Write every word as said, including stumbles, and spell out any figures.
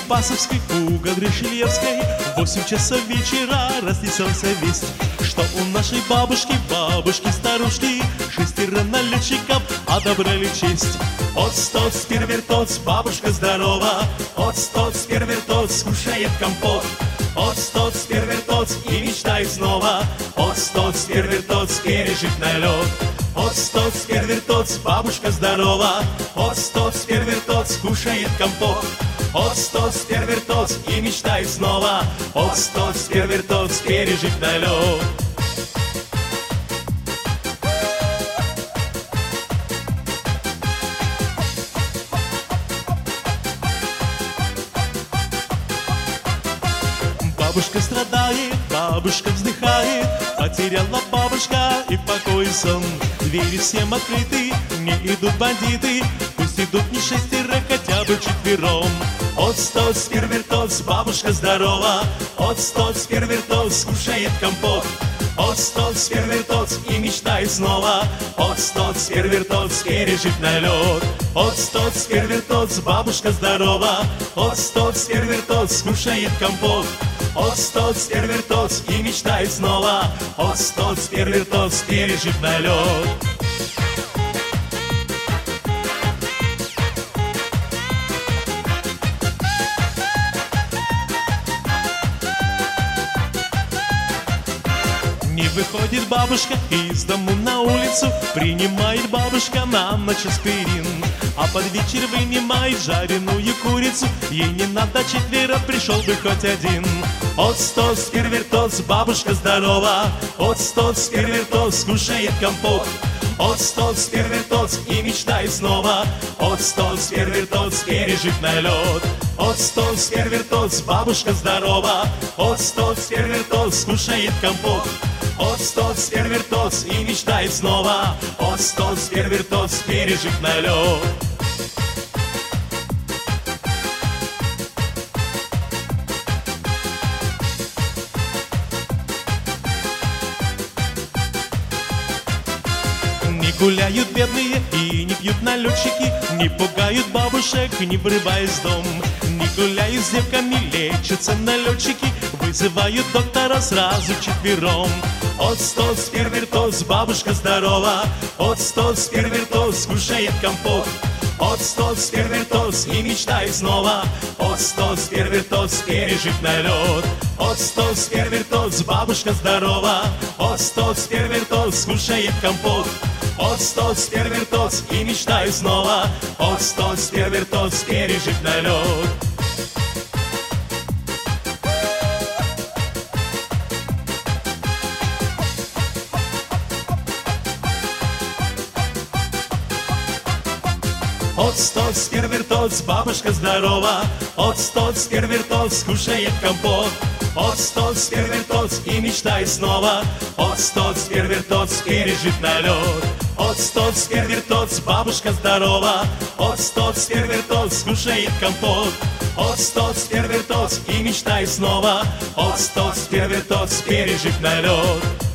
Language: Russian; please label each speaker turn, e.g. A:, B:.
A: Спасовской, угол Ришельевской. В восемь часов вечера разнесется весть, что у нашей бабушки, бабушки-старушки, шестеро налетчиков одобрали честь. Оц-тоц, первертоц, бабушка здорова, оц-тоц, первертоц, кушает компот. Оц-тоц, первертоц и мечтает снова, оц-тоц, первертоц, пережить налет. Оц-тоц, первертоц, бабушка здорова, оц-тоц, первертоц, кушает компот. Оц-тоц, первертоц и мечтает снова, оц-тоц, первертоц, пережить налет. Бабушка страдает, бабушка вздыхает, потеряла бабушка и покой и сон. Двери всем открыты, не идут бандиты, пусть идут не шестеро, хотя бы четвером. Оц-тоц, первертоц, бабушка здорова, оц-тоц, первертоц, кушает компот. Оц-тоц, первертоц и мечтает снова, оц-тоц, первертоц, пережить налет. Оц-тоц, первертоц, бабушка здорова, оц-тоц, первертоц, кушает компот. Оц-тоц, первертоц и мечтает снова, оц-тоц, первертоц, пережить налет. Не выходит бабушка из дому на улицу, принимает бабушка на ночь аспирин, а под вечер вынимает жареную курицу, ей не надо четверо, пришел бы хоть один. Оц-тоц, первертоц, бабушка здорова, оц-тоц, первертоц, кушает компот. Оц-тоц, первертоц и мечтает снова, оц-тоц, первертоц, пережить налет. Оц-тоц, первертоц, бабушка здорова, оц-тоц, первертоц, кушает компот. Оц-тоц, первертоц и мечтает снова, оц-тоц, первертоц, пережить налет. Не гуляют бедные и не пьют налетчики, не пугают бабушек, не врываясь в дом. Не гуляют с девками, лечатся налетчики, вызывают доктора сразу четвером. Оц-тоц, первертоц, бабушка здорова, оц-тоц, первертоц, кушает компот. Оц-тоц, первертоц и мечтает снова, оц-тоц, первертоц, пережить налет. Оц-тоц, первертоц, бабушка здорова, оц-тоц, первертоц, кушает компот. Оц-тоц, первертоц и мечтает снова, оц-тоц, первертоц, пережить налет. Оц-тоц, первертоц, бабушка здорова, оц-тоц, первертоц, кушает компот. Оц-тоц, первертоц и мечтает снова, оц-тоц, первертоц, пережить налет. Оц-тоц, первертоц, бабушка здорова, оц-тоц, первертоц, кушает компот. Оц-тоц, первертоц и мечтает снова, оц-тоц, первертоц, пережить налет.